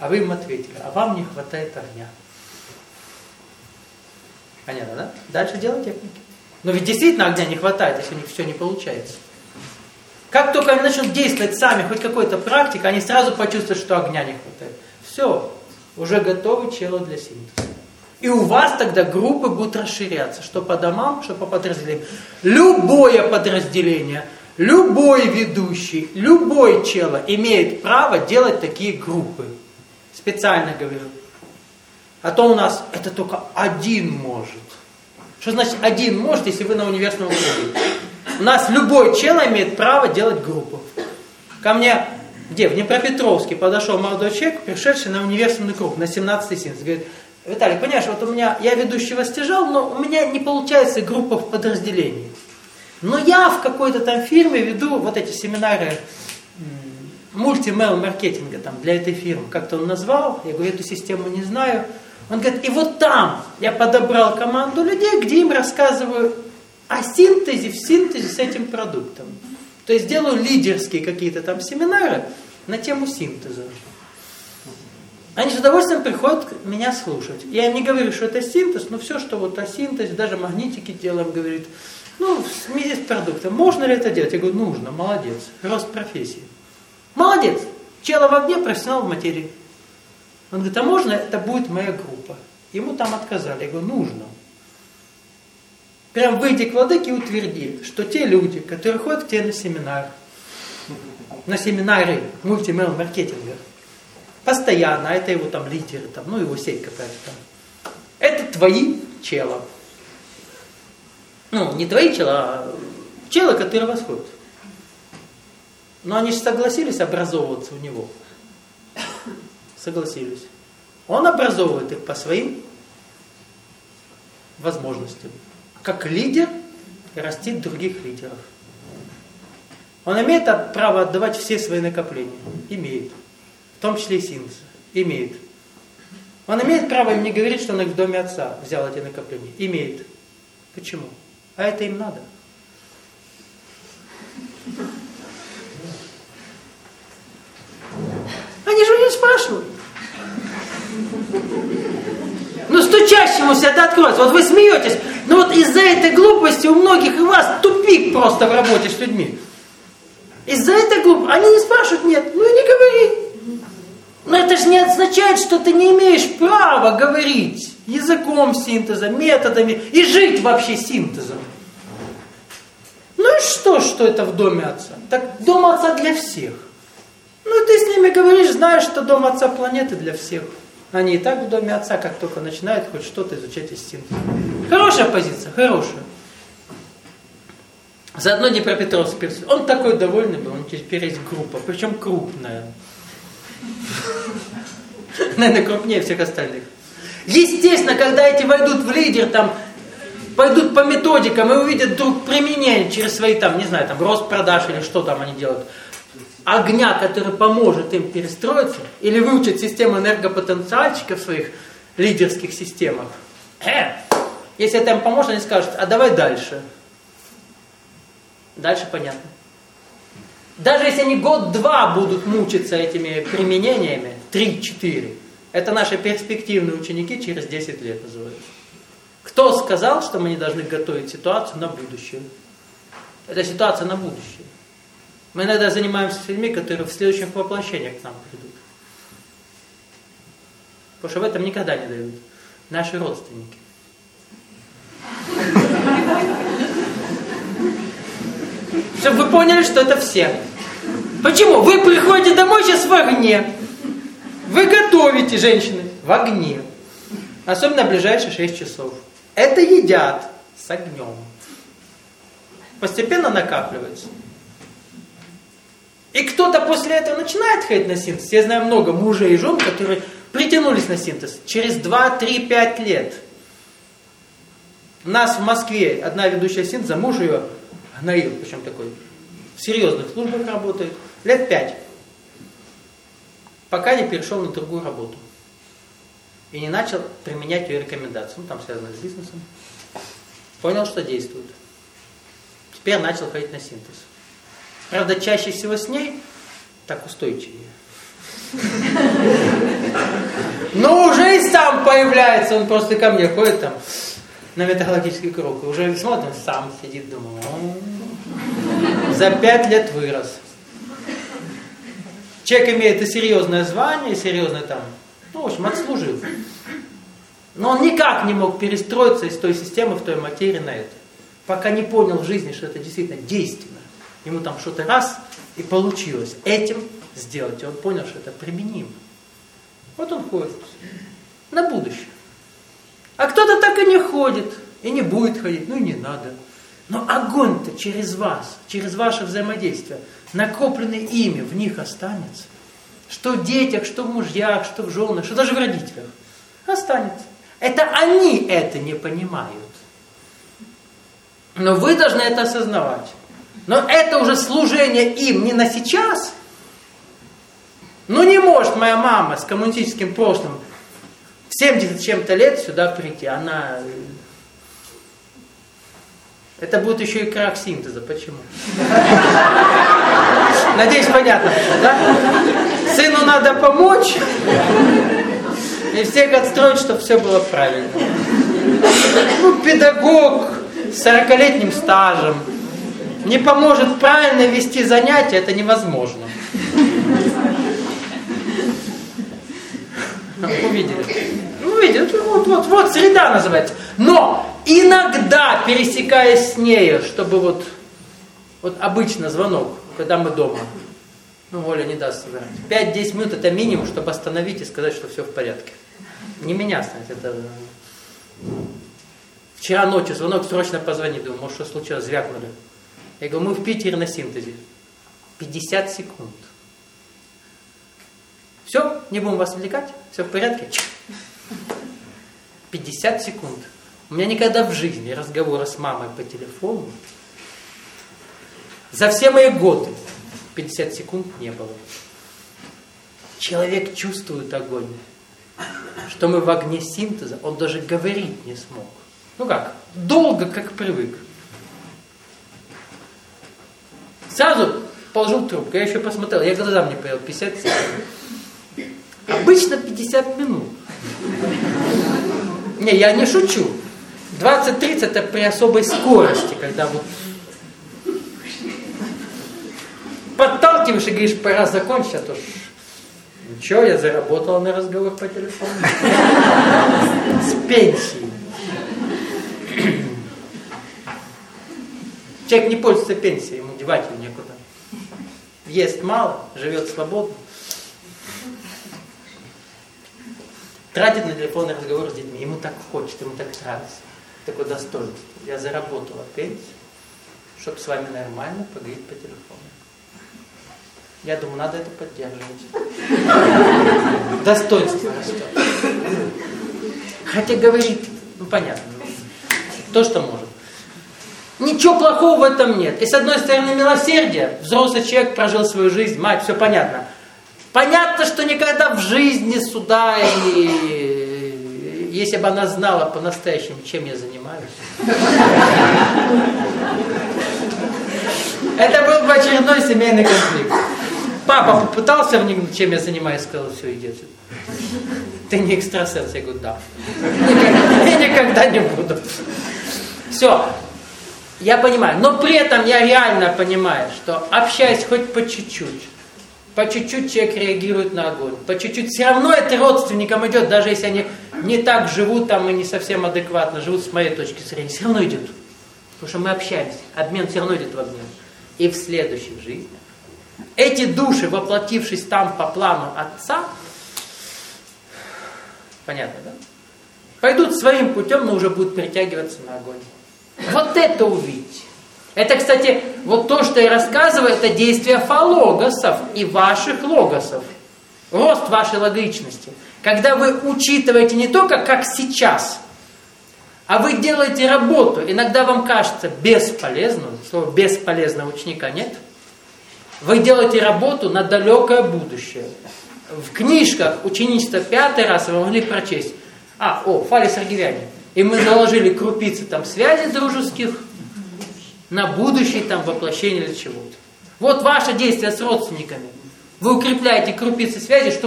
А вы им ответили, а вам не хватает огня. Понятно, да? Дальше делать техники. Но ведь действительно огня не хватает, если у них все не получается. Как только они начнут действовать сами, хоть какой-то практикой, они сразу почувствуют, что огня не хватает. Все, уже готовы чело для синтеза. И у вас тогда группы будут расширяться, что по домам, что по подразделениям. Любое подразделение, любой ведущий, любой чело имеет право делать такие группы. Специально говорю. А то у нас это только один может. Что значит один может, если вы на университетском уровне? У нас любой чело имеет право делать группу. Ко мне, в Днепропетровске подошел молодой человек, пришедший на университетский круг, на 17-й синтез. Говорит, Виталий, понимаешь, вот у меня, я ведущего стяжал, но у меня не получается группа в подразделении. Но я в какой-то там фирме веду вот эти семинары мультимейл-маркетинга там, для этой фирмы. Как-то он назвал, я говорю, эту систему не знаю. Он говорит, и вот там я подобрал команду людей, где им рассказываю о синтезе, в синтезе с этим продуктом. То есть делаю лидерские какие-то там семинары на тему синтеза. Они с удовольствием приходят меня слушать. Я им не говорю, что это синтез, но все, что вот о синтезе, даже магнитики делаем, говорит, ну, в смеси с продуктом. Можно ли это делать? Я говорю, нужно, молодец, рост профессии. Молодец, чело в огне, профессионал в материи. Он говорит, а можно это будет моя группа? Ему там отказали. Я говорю, нужно. Прям выйди к владыке и утверди, что те люди, которые ходят к тебе на семинары мультимейл-маркетинга, постоянно, а это его там лидеры, там, ну его сеть какая-то там, это твои чела. Ну, не твои чела, а чела, которые восходят. Но они же согласились образовываться у него. Согласились. Он образовывает их по своим возможностям. Как лидер растит других лидеров. Он имеет право отдавать все свои накопления. Имеет. В том числе и синтез. Имеет. Он имеет право им не говорить, что он их в доме отца взял эти накопления. Имеет. Почему? А это им надо. Они же не спрашивают. Ну, стучащемуся это откроется. Вот вы смеетесь. Но вот из-за этой глупости у многих и вас тупик просто в работе с людьми. Из-за этой глупости. Они не спрашивают, нет, ну и не говори. Но это же не означает, что ты не имеешь права говорить языком синтеза, методами и жить вообще синтезом. Ну и что это в доме отца? Так дом отца для всех. Ну, ты с ними говоришь, знаешь, что дом отца планеты для всех. Они и так в доме отца, как только начинают хоть что-то изучать из синтеза. Хорошая позиция, хорошая. Заодно Днепропетровск. Он такой довольный был, у него теперь есть группа, причем крупная. Наверное, крупнее всех остальных. Естественно, когда эти войдут в лидер, там, пойдут по методикам и увидят вдруг применение через свои, там, не знаю, там, рост продаж или что там они делают, огня, который поможет им перестроиться, или выучат систему энергопотенциальщиков в своих лидерских системах. Если это им поможет, они скажут, а давай дальше. Дальше понятно. Даже если они год-два будут мучиться этими применениями, 3-4, это наши перспективные ученики через 10 лет называются. Кто сказал, что мы не должны готовить ситуацию на будущее? Это ситуация на будущее. Мы иногда занимаемся с людьми, которые в следующих воплощениях к нам придут. Потому что в этом никогда не дают. Наши родственники. Чтобы вы поняли, что это все. Почему? Вы приходите домой сейчас в огне. Вы готовите, женщины, в огне. Особенно в ближайшие 6 часов. Это едят с огнем. Постепенно накапливается. И кто-то после этого начинает ходить на синтез. Я знаю много мужей и жен, которые притянулись на синтез через 2, 3, 5 лет. У нас в Москве одна ведущая синтеза, муж ее гноил, причем такой, в серьезных службах работает, лет 5. Пока не перешел на другую работу. И не начал применять ее рекомендации. Ну, там связано с бизнесом. Понял, что действует. Теперь начал ходить на синтез. Правда, чаще всего с ней так устойчивее. Но уже и сам появляется, он просто ко мне ходит там на металлургический круг. И уже смотрим, сам сидит, думаю, за 5 лет вырос. Человек имеет и серьезное звание, и серьезное там, ну, в общем, отслужил. Но он никак не мог перестроиться из той системы, в той материи на это. Пока не понял в жизни, что это действительно действенно. Ему там что-то раз и получилось этим сделать. И он понял, что это применимо. Вот он ходит на будущее. А кто-то так и не ходит, и не будет ходить, ну и не надо. Но огонь-то через вас, через ваше взаимодействие, накопленный ими, в них останется. Что в детях, что в мужьях, что в женах, что даже в родителях. Останется. Это они это не понимают. Но вы должны это осознавать. Но это уже служение им не на сейчас. Ну не может моя мама с коммунистическим прошлым в 70 с чем-то лет сюда прийти. Она... Это будет еще и крах синтеза. Почему? Надеюсь, понятно. Да? Сыну надо помочь. И всех отстроить, чтобы все было правильно. Ну, педагог с 40-летним стажем не поможет правильно вести занятия, это невозможно. Увидели? Увидели. Вот, среда называется. Но иногда, пересекаясь с нею, чтобы вот обычно звонок, когда мы дома, ну, Оля не даст собирать. 5-10 минут это минимум, чтобы остановить и сказать, что все в порядке. Не меня остановить, это... Вчера ночью звонок, срочно позвони, думаю, может, что случилось, звякнули. Я говорю, мы в Питере на синтезе. 50 секунд. Все, не будем вас отвлекать, все в порядке. 50 секунд. У меня никогда в жизни разговора с мамой по телефону за все мои годы 50 секунд не было. Человек чувствует огонь. Что мы в огне синтеза, он даже говорить не смог. Ну как? Долго, как привык. Сразу положил трубку. Я еще посмотрел, я глазам не поверил, 50 секунд. Обычно 50 минут. Не, я не шучу. 20-30 это при особой скорости, когда вот подталкиваешь и говоришь, пора закончить, а то ничего, я заработал на разговор по телефону. С пенсией. Человек не пользуется пенсией, ему девать ее некуда. Ест мало, живет свободно. Тратит на телефонный разговор с детьми. Ему так хочется, ему так нравится. Такое достоинство. Я заработала пенсию, чтобы с вами нормально поговорить по телефону. Я думаю, надо это поддерживать. Достоинство растет. Хотя говорит, ну понятно, то, что может. Ничего плохого в этом нет. И с одной стороны милосердие. Взрослый человек прожил свою жизнь, мать, все понятно. Понятно, что никогда в жизни суда и если бы она знала по-настоящему, чем я занимаюсь. Это был бы очередной семейный конфликт. Папа попытался вникнуть, чем я занимаюсь, сказал, все, иди отсюда. Ты не экстрасенс. Я говорю, да. Я никогда не буду. Все. Я понимаю. Но при этом я реально понимаю, что общаясь хоть по чуть-чуть человек реагирует на огонь. По чуть-чуть. Все равно это родственникам идет, даже если они не так живут там и не совсем адекватно живут с моей точки зрения. Все равно идет. Потому что мы общаемся. Обмен все равно идет в огне. И в следующей жизни эти души, воплотившись там по плану Отца, понятно, да? Пойдут своим путем, но уже будут притягиваться на огонь. Вот это увидеть. Это, кстати, вот то, что я рассказываю, это действие фалогосов и ваших логосов. Рост вашей логичности. Когда вы учитываете не только как сейчас, а вы делаете работу. Иногда вам кажется бесполезным, слова бесполезного ученика нет. Вы делаете работу на далекое будущее. В книжках ученичества 5-й раз вы могли прочесть. Фалес Аргивяне. И мы заложили крупицы там связей дружеских на будущее там воплощение или чего-то. Вот ваше действие с родственниками. Вы укрепляете крупицы связи, что